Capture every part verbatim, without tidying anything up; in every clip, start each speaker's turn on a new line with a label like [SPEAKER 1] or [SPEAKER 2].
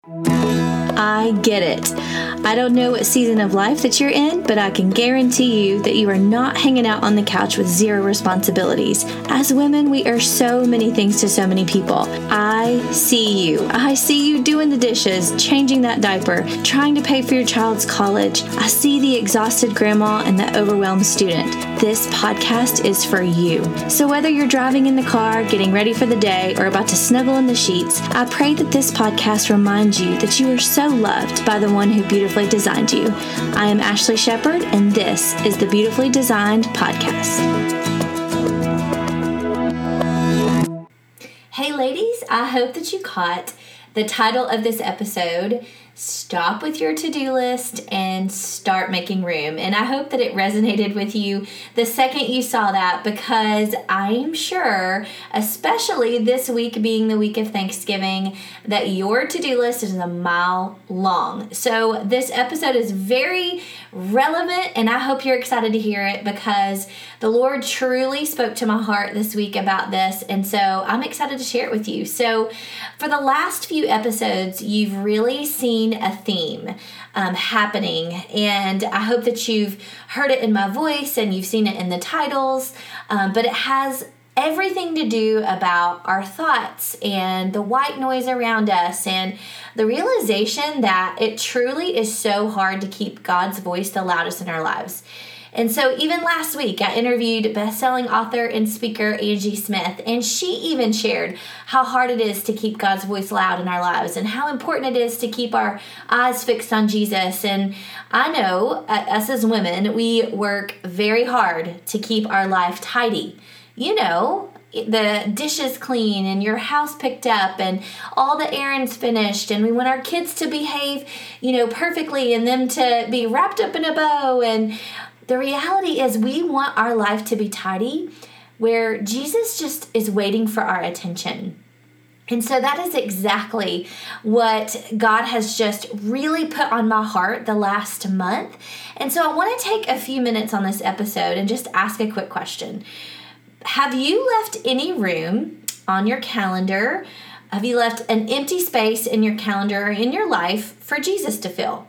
[SPEAKER 1] I get it. I don't know what season of life that you're in, but I can guarantee you that you are not hanging out on the couch with zero responsibilities. As women, we are so many things to so many people. I see you. I see you doing the dishes, changing that diaper, trying to pay for your child's college. I see the exhausted grandma and the overwhelmed student. This podcast is for you. So whether you're driving in the car, getting ready for the day, or about to snuggle in the sheets, I pray that this podcast reminds you that you are so loved by the one who beautifully designed you. I am Ashley Shepard, and this is the Beautifully Designed Podcast. Hey ladies, I hope that you caught the title of this episode, Stop with Your To-Do List and Start Making Room. And I hope that it resonated with you the second you saw that, because I'm sure, especially this week being the week of Thanksgiving, that your to-do list is a mile long. So this episode is very relevant, and I hope you're excited to hear it, because the Lord truly spoke to my heart this week about this, and so I'm excited to share it with you. So for the last few episodes, you've really seen a theme um, happening, and I hope that you've heard it in my voice and you've seen it in the titles, um, but it has everything to do about our thoughts and the white noise around us, and the realization that it truly is so hard to keep God's voice the loudest in our lives. And so even last week, I interviewed best-selling author and speaker Angie Smith, and she even shared how hard it is to keep God's voice loud in our lives and how important it is to keep our eyes fixed on Jesus. And I know, uh, us as women, we work very hard to keep our life tidy. You know, the dishes clean and your house picked up and all the errands finished, and we want our kids to behave, you know, perfectly and them to be wrapped up in a bow. And the reality is we want our life to be tidy, where Jesus just is waiting for our attention. And so that is exactly what God has just really put on my heart the last month. And so I want to take a few minutes on this episode and just ask a quick question. Have you left any room on your calendar? Have you left an empty space in your calendar or in your life for Jesus to fill?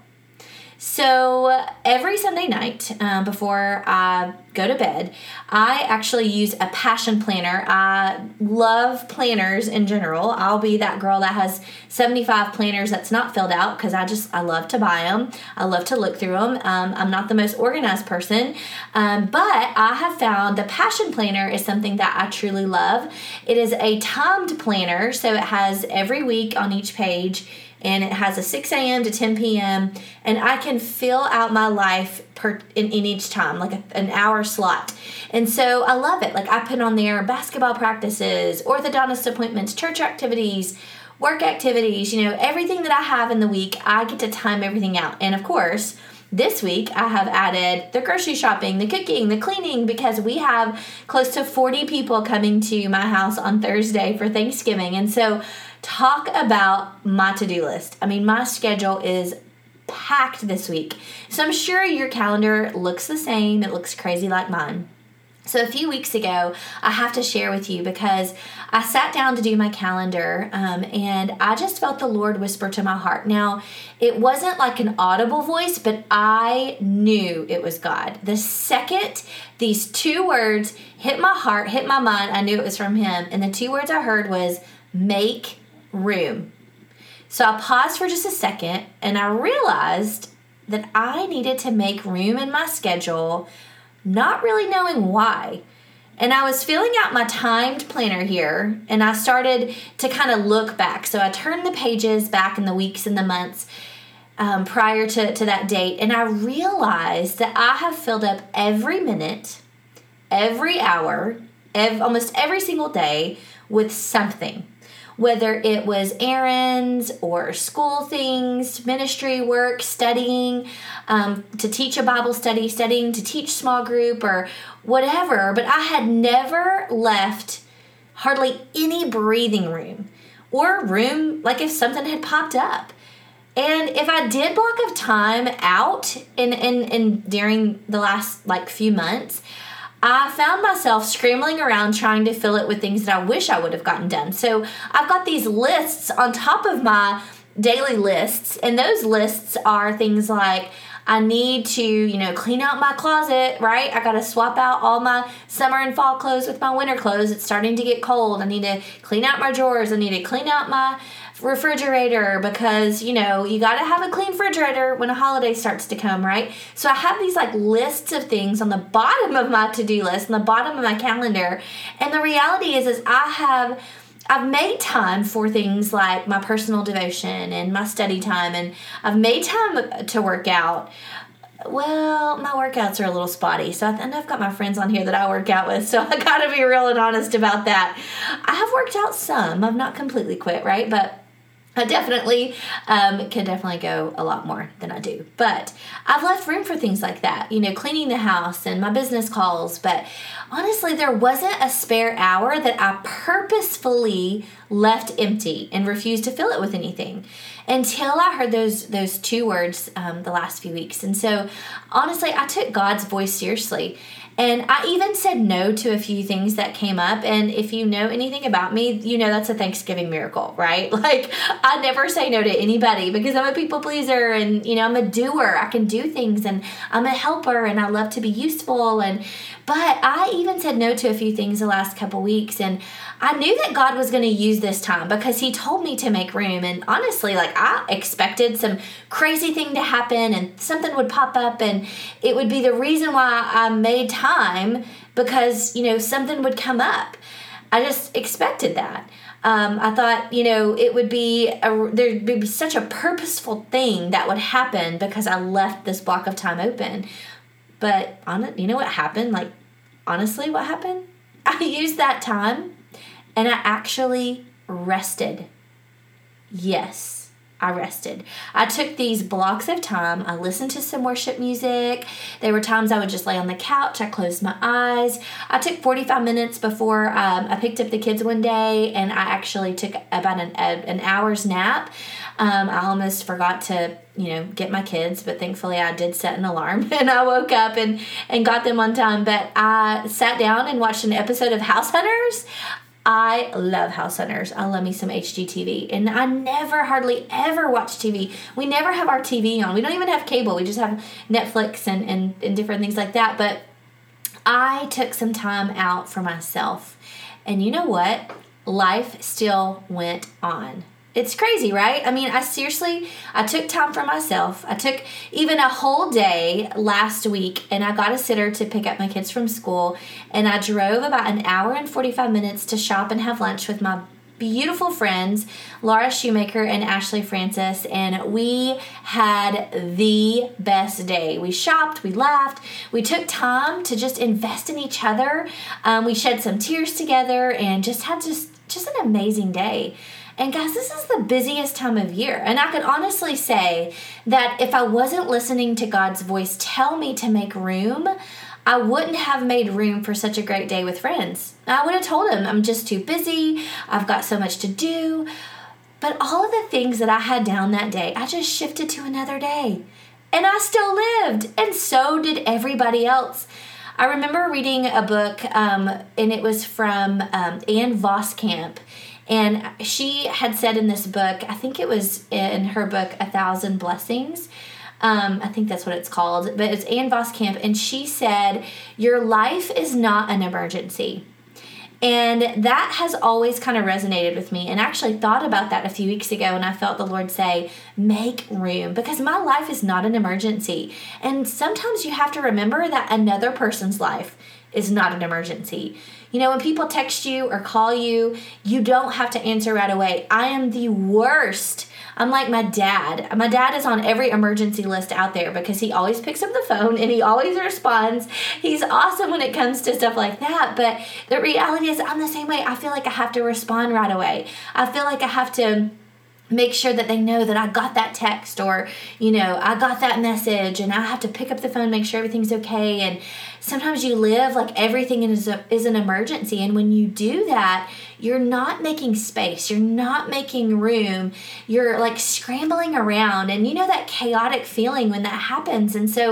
[SPEAKER 1] So every Sunday night um, before I go to bed, I actually use a passion planner. I love planners in general. I'll be that girl that has seventy-five planners that's not filled out, because I just, I love to buy them. I love to look through them. Um, I'm not the most organized person, um, but I have found the passion planner is something that I truly love. It is a timed planner, so it has every week on each page, and it has a six a.m. to ten p.m., and I can fill out my life per in, in each time, like a, an hour slot. And so I love it. Like, I put on there basketball practices, orthodontist appointments, church activities, work activities, you know, everything that I have in the week, I get to time everything out. And of course, this week I have added the grocery shopping, the cooking, the cleaning, because we have close to forty people coming to my house on Thursday for Thanksgiving. And so talk about my to-do list. I mean, my schedule is packed this week. So I'm sure your calendar looks the same. It looks crazy like mine. So a few weeks ago, I have to share with you, because I sat down to do my calendar, um, and I just felt the Lord whisper to my heart. Now, it wasn't like an audible voice, but I knew it was God. The second these two words hit my heart, hit my mind, I knew it was from Him. And the two words I heard was, make room. So I paused for just a second, and I realized that I needed to make room in my schedule, not really knowing why. And I was filling out my timed planner here, and I started to kind of look back. So I turned the pages back in the weeks and the months um, prior to, to that date, and I realized that I have filled up every minute, every hour, ev- almost every single day with something. Whether it was errands or school things, ministry work, studying, um, to teach a Bible study, studying to teach small group or whatever. But I had never left hardly any breathing room or room like if something had popped up. And if I did block of time out in, in, in during the last like few months, I found myself scrambling around trying to fill it with things that I wish I would have gotten done. So I've got these lists on top of my daily lists, and those lists are things like, I need to, you know, clean out my closet, right? I got to swap out all my summer and fall clothes with my winter clothes. It's starting to get cold. I need to clean out my drawers. I need to clean out my refrigerator because, you know, you got to have a clean refrigerator when a holiday starts to come, right? So I have these like lists of things on the bottom of my to-do list, on the bottom of my calendar. And the reality is, is I have... I've made time for things like my personal devotion and my study time, and I've made time to work out. Well, my workouts are a little spotty, so I know I've got my friends on here that I work out with, so I got to be real and honest about that. I have worked out some. I've not completely quit, right? But I definitely um, can definitely go a lot more than I do. But I've left room for things like that, you know, cleaning the house and my business calls. But honestly, there wasn't a spare hour that I purposefully left empty and refused to fill it with anything until I heard those those two words um, the last few weeks. And so, honestly, I took God's voice seriously. And I even said no to a few things that came up. And if you know anything about me, you know that's a Thanksgiving miracle, right? Like, I never say no to anybody because I'm a people pleaser and, you know, I'm a doer. I can do things and I'm a helper and I love to be useful. And but I even said no to a few things the last couple weeks. And I knew that God was going to use this time because he told me to make room. And honestly, like, I expected some crazy thing to happen and something would pop up and it would be the reason why I made time because, you know, something would come up. I just expected that. Um, I thought, you know, it would be, a, there'd be such a purposeful thing that would happen because I left this block of time open. But, on, you know what happened? Like, honestly, what happened? I used that time and I actually rested. Yes. I rested. I took these blocks of time. I listened to some worship music. There were times I would just lay on the couch. I closed my eyes. I took forty-five minutes before um, I picked up the kids one day, and I actually took about an, a, an hour's nap. Um, I almost forgot to, you know, get my kids, but thankfully I did set an alarm, and I woke up and, and got them on time. But I sat down and watched an episode of House Hunters. I love House Hunters. I love me some H G T V. And I never, hardly ever watch T V. We never have our T V on. We don't even have cable. We just have Netflix and, and, and different things like that. But I took some time out for myself. And you know what? Life still went on. It's crazy, right? I mean, I seriously, I took time for myself. I took even a whole day last week, and I got a sitter to pick up my kids from school, and I drove about an hour and forty-five minutes to shop and have lunch with my beautiful friends, Laura Shoemaker and Ashley Francis, and we had the best day. We shopped, we laughed, we took time to just invest in each other. Um, we shed some tears together and just had just, just an amazing day. And guys, this is the busiest time of year. And I could honestly say that if I wasn't listening to God's voice tell me to make room, I wouldn't have made room for such a great day with friends. I would have told him, I'm just too busy. I've got so much to do. But all of the things that I had down that day, I just shifted to another day. And I still lived. And so did everybody else. I remember reading a book, um, and it was from um, Ann Voskamp. And she had said in this book, I think it was in her book, A Thousand Blessings. Um, I think that's what it's called. But it's Ann Voskamp. And she said, your life is not an emergency. And that has always kind of resonated with me. And I actually thought about that a few weeks ago, and I felt the Lord say, make room, because my life is not an emergency. And sometimes you have to remember that another person's life is not an emergency. You know, when people text you or call you, you don't have to answer right away. I am the worst. I'm like my dad. My dad is on every emergency list out there because he always picks up the phone and he always responds. He's awesome when it comes to stuff like that. But the reality is I'm the same way. I feel like I have to respond right away. I feel like I have to make sure that they know that I got that text, or, you know, I got that message, and I have to pick up the phone, make sure everything's okay. And sometimes you live like everything is a, is an emergency. And when you do that, you're not making space. You're not making room. You're like scrambling around, and you know that chaotic feeling when that happens. And so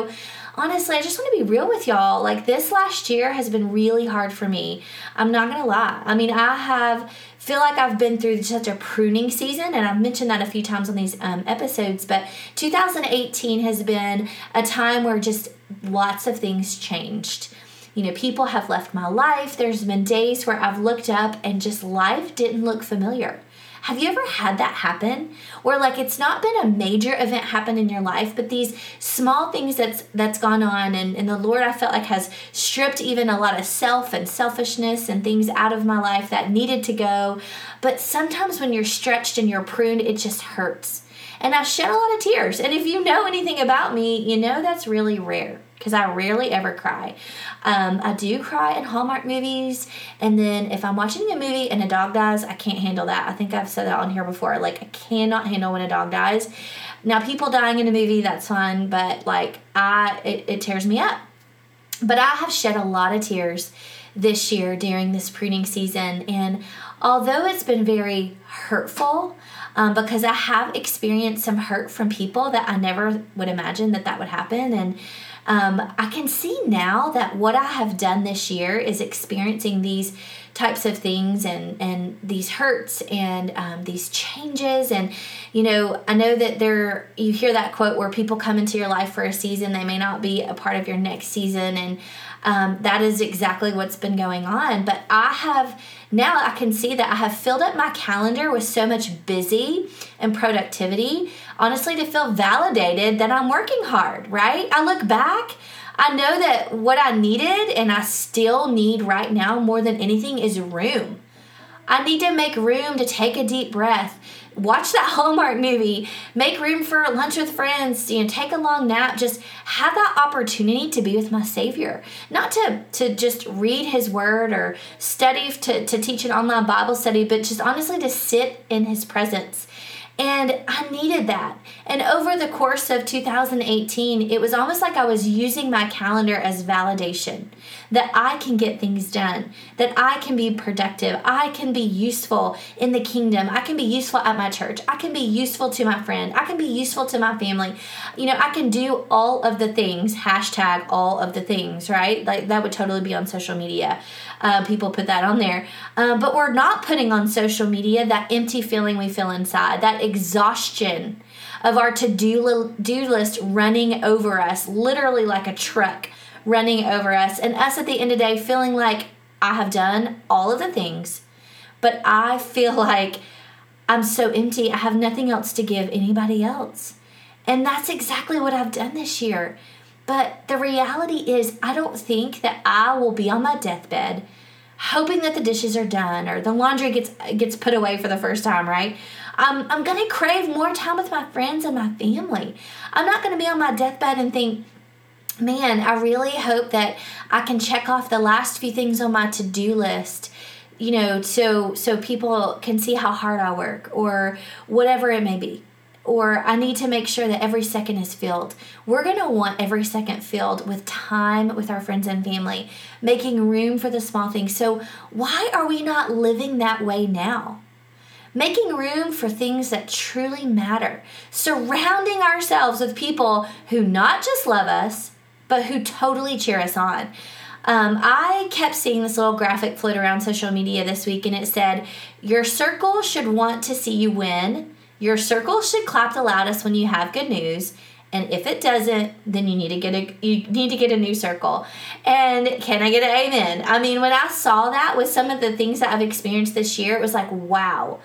[SPEAKER 1] honestly, I just want to be real with y'all. Like, this last year has been really hard for me. I'm not going to lie. I mean, I have feel like I've been through such a pruning season, and I've mentioned that a few times on these um, episodes, but two thousand eighteen has been a time where just lots of things changed. You know, people have left my life. There's been days where I've looked up and just life didn't look familiar. Have you ever had that happen? Where like it's not been a major event happen in your life, but these small things that's that's gone on, and, and the Lord, I felt like, has stripped even a lot of self and selfishness and things out of my life that needed to go. But sometimes when you're stretched and you're pruned, it just hurts. And I've shed a lot of tears. And if you know anything about me, you know that's really rare, because I rarely ever cry. Um, I do cry in Hallmark movies, and then if I'm watching a movie and a dog dies, I can't handle that. I think I've said that on here before. Like, I cannot handle when a dog dies. Now, people dying in a movie, that's fine, but like, I it, it tears me up. But I have shed a lot of tears this year during this pruning season, and although it's been very hurtful, Um, because I have experienced some hurt from people that I never would imagine that that would happen. And um, I can see now that what I have done this year is experiencing these types of things and, and these hurts and um, these changes. And, you know, I know that there, you hear that quote where people come into your life for a season, they may not be a part of your next season. And um, that is exactly what's been going on. But I have Now I can see that I have filled up my calendar with so much busy and productivity, honestly, to feel validated that I'm working hard, right? I look back, I know that what I needed and I still need right now more than anything is room. I need to make room to take a deep breath, watch that Hallmark movie, make room for lunch with friends, you know, take a long nap, just have that opportunity to be with my Savior. Not to, to just read His Word or study to, to teach an online Bible study, but just honestly to sit in His presence. And I needed that. And over the course of two thousand eighteen, it was almost like I was using my calendar as validation that I can get things done, that I can be productive, I can be useful in the kingdom, I can be useful at my church, I can be useful to my friend, I can be useful to my family. You know, I can do all of the things, hashtag all of the things, right? Like that would totally be on social media. Uh, people put that on there. Um, but we're not putting on social media that empty feeling we feel inside, that exhaustion of our to-do do list running over us, literally like a truck running over us, and us at the end of the day feeling like I have done all of the things, but I feel like I'm so empty, I have nothing else to give anybody else. And that's exactly what I've done this year. But the reality is, I don't think that I will be on my deathbed hoping that the dishes are done or the laundry gets gets put away for the first time, right? Um, I'm going to crave more time with my friends and my family. I'm not going to be on my deathbed and think, man, I really hope that I can check off the last few things on my to-do list, you know, so so people can see how hard I work or whatever it may be. Or I need to make sure that every second is filled. We're going to want every second filled with time with our friends and family, making room for the small things. So why are we not living that way now? Making room for things that truly matter. Surrounding ourselves with people who not just love us, but who totally cheer us on. Um, I kept seeing this little graphic float around social media this week, and it said, your circle should want to see you win. Your circle should clap the loudest when you have good news, and if it doesn't, then you need to get a you need to get a new circle. And can I get an amen? I mean, when I saw that with some of the things that I've experienced this year, it was like, wow,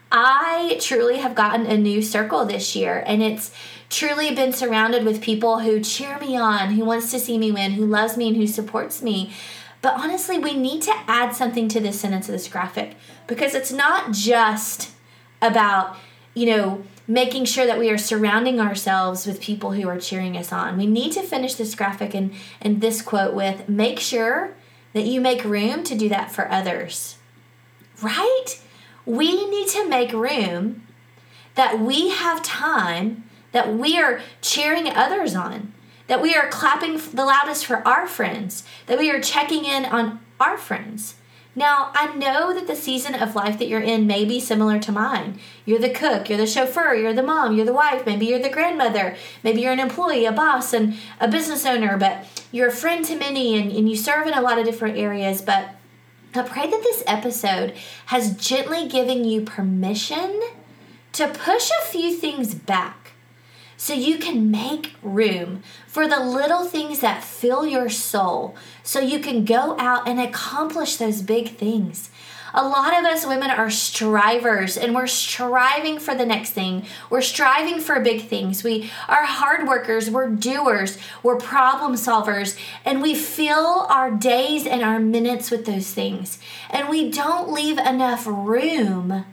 [SPEAKER 1] I truly have gotten a new circle this year, and it's truly been surrounded with people who cheer me on, who wants to see me win, who loves me, and who supports me. But honestly, we need to add something to this sentence of this graphic, because it's not just about, you know, making sure that we are surrounding ourselves with people who are cheering us on. We need to finish this graphic and, and this quote with, make sure that you make room to do that for others. Right? We need to make room that we have time, that we are cheering others on, that we are clapping the loudest for our friends, that we are checking in on our friends. Now, I know that the season of life that you're in may be similar to mine. You're the cook, you're the chauffeur, you're the mom, you're the wife, maybe you're the grandmother, maybe you're an employee, a boss, and a business owner, but you're a friend to many and, and you serve in a lot of different areas. But I pray that this episode has gently given you permission to push a few things back so you can make room for the little things that fill your soul, so you can go out and accomplish those big things. A lot of us women are strivers, and we're striving for the next thing. We're striving for big things. We are hard workers, we're doers, we're problem solvers, and we fill our days and our minutes with those things. And we don't leave enough room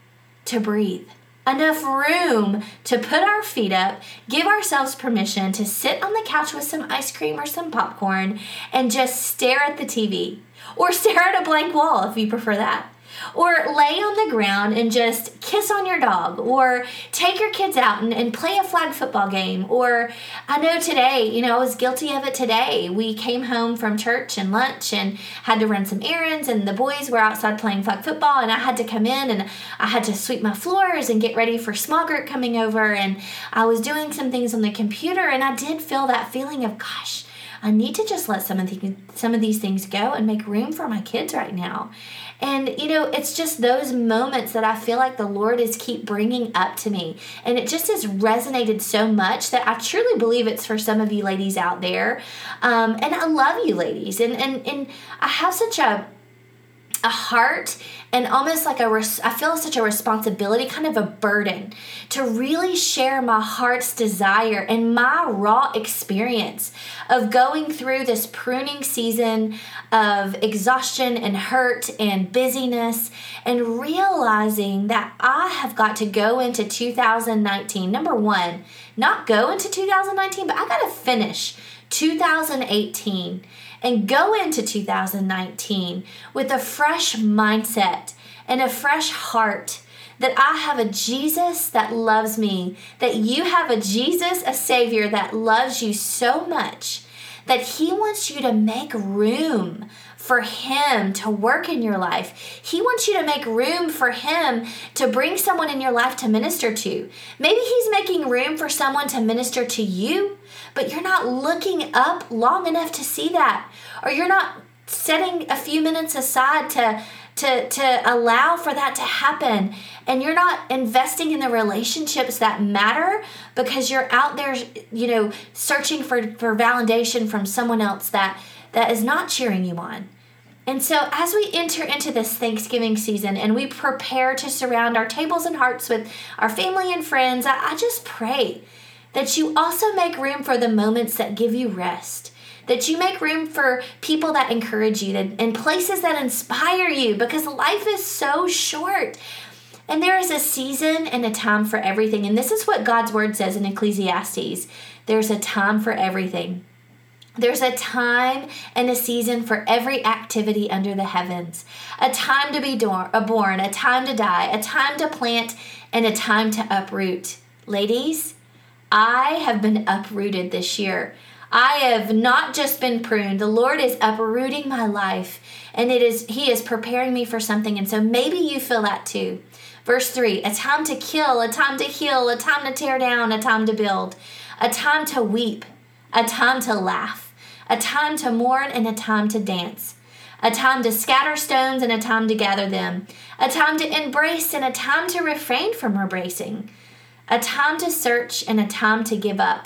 [SPEAKER 1] to breathe. Enough room to put our feet up, give ourselves permission to sit on the couch with some ice cream or some popcorn and just stare at the T V. Or stare at a blank wall if you prefer that. Or lay on the ground and just kiss on your dog. Or take your kids out and, and play a flag football game. Or I know today, you know, I was guilty of it today. We came home from church and lunch and had to run some errands, and the boys were outside playing flag football, and I had to come in and I had to sweep my floors and get ready for small group coming over, and I was doing some things on the computer, and I did feel that feeling of, gosh, I need to just let some of the, some of these things go and make room for my kids right now. And, you know, it's just those moments that I feel like the Lord is keep bringing up to me. And it just has resonated so much that I truly believe it's for some of you ladies out there. Um, and I love you ladies. And, and, and I have such a a heart and almost like a, res- I feel such a responsibility, kind of a burden to really share my heart's desire and my raw experience of going through this pruning season of exhaustion and hurt and busyness, and realizing that I have got to go into two thousand nineteen. Number one, not go into two thousand nineteen, but I got to finish two thousand eighteen and go into two thousand nineteen with a fresh mindset and a fresh heart, that I have a Jesus that loves me, that you have a Jesus, a Savior that loves you so much that He wants you to make room for Him to work in your life. He wants you to make room for Him to bring someone in your life to minister to. Maybe He's making room for someone to minister to you, but you're not looking up long enough to see that. Or you're not setting a few minutes aside to, to, to allow for that to happen. And you're not investing in the relationships that matter because you're out there, you know, searching for, for validation from someone else that, that is not cheering you on. And so as we enter into this Thanksgiving season and we prepare to surround our tables and hearts with our family and friends, I, I just pray that you also make room for the moments that give you rest, that you make room for people that encourage you, that, and places that inspire you, because life is so short. And there is a season and a time for everything. And this is what God's word says in Ecclesiastes. There's a time for everything. There's a time and a season for every activity under the heavens. A time to be born, a time to die, a time to plant, and a time to uproot. Ladies, I have been uprooted this year. I have not just been pruned. The Lord is uprooting my life, and it is He is preparing me for something. And so maybe you feel that too. Verse three, a time to kill, a time to heal, a time to tear down, a time to build, a time to weep, a time to laugh, a time to mourn, and a time to dance, a time to scatter stones and a time to gather them, a time to embrace and a time to refrain from embracing, a time to search and a time to give up,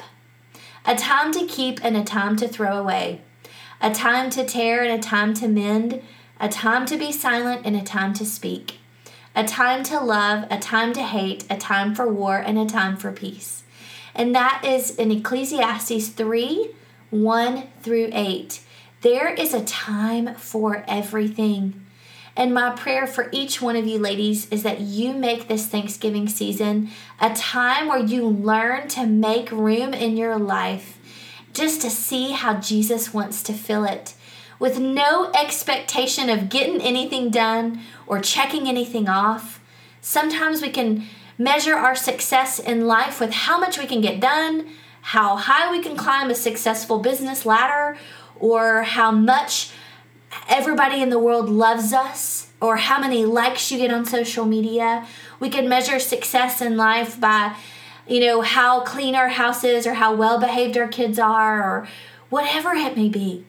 [SPEAKER 1] a time to keep and a time to throw away, a time to tear and a time to mend, a time to be silent and a time to speak, a time to love, a time to hate, a time for war, and a time for peace. And that is in Ecclesiastes three, one through eight. There is a time for everything. And my prayer for each one of you ladies is that you make this Thanksgiving season a time where you learn to make room in your life just to see how Jesus wants to fill it, with no expectation of getting anything done or checking anything off. Sometimes we can measure our success in life with how much we can get done, how high we can climb a successful business ladder, or how much everybody in the world loves us or how many likes you get on social media. We can measure success in life by, you know, how clean our house is or how well behaved our kids are or whatever it may be.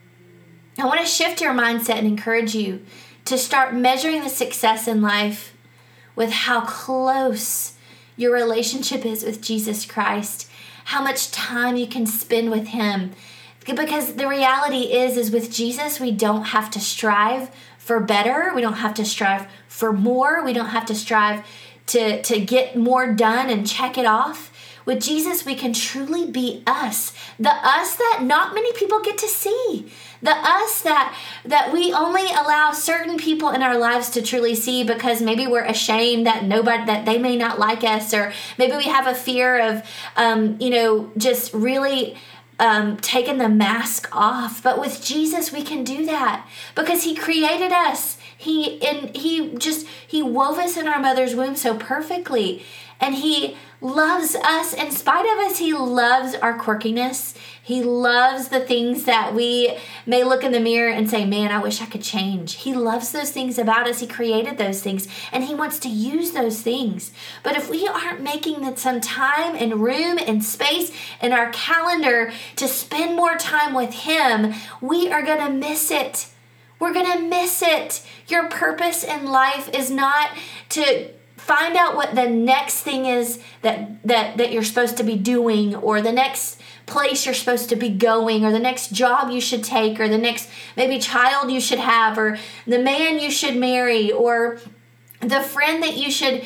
[SPEAKER 1] I want to shift your mindset and encourage you to start measuring the success in life with how close your relationship is with Jesus Christ, how much time you can spend with him. Because the reality is, is with Jesus, we don't have to strive for better. We don't have to strive for more. We don't have to strive to, to get more done and check it off. With Jesus, we can truly be us. The us that not many people get to see. The us that that we only allow certain people in our lives to truly see because maybe we're ashamed that nobody that they may not like us, or maybe we have a fear of um, you know, just really um, taking the mask off. But with Jesus, we can do that because he created us. He and he just he wove us in our mother's womb so perfectly. And he loves us in spite of us. He loves our quirkiness. He loves the things that we may look in the mirror and say, man, I wish I could change. He loves those things about us. He created those things, and he wants to use those things. But if we aren't making some time and room and space in our calendar to spend more time with him, we are going to miss it. We're going to miss it. Your purpose in life is not to find out what the next thing is that, that, that you're supposed to be doing, or the next place you're supposed to be going, or the next job you should take, or the next maybe child you should have, or the man you should marry, or the friend that you should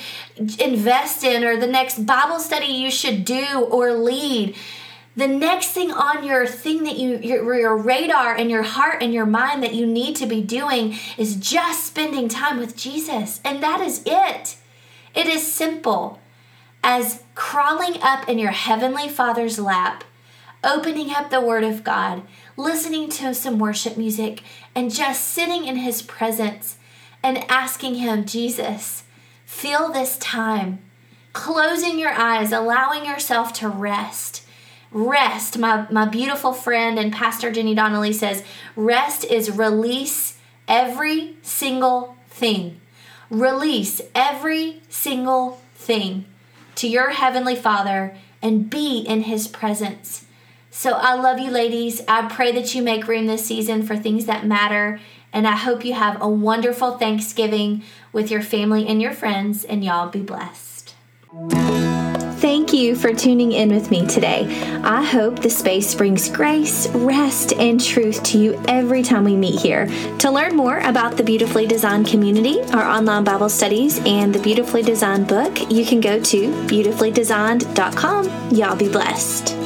[SPEAKER 1] invest in, or the next Bible study you should do or lead. The next thing on your thing that you, your, your radar and your heart and your mind that you need to be doing is just spending time with Jesus. And that is it. It is simple as crawling up in your Heavenly Father's lap, opening up the Word of God, listening to some worship music, and just sitting in his presence and asking him, Jesus, fill this time, closing your eyes, allowing yourself to rest. Rest, my, my beautiful friend and Pastor Jenny Donnelly says, rest is release every single thing. Release every single thing to your Heavenly Father and be in his presence. So I love you, ladies. I pray that you make room this season for things that matter. And I hope you have a wonderful Thanksgiving with your family and your friends, and y'all be blessed. Thank you for tuning in with me today. I hope the space brings grace, rest, and truth to you every time we meet here. To learn more about the Beautifully Designed community, our online Bible studies, and the Beautifully Designed book, you can go to beautifully designed dot com. Y'all be blessed.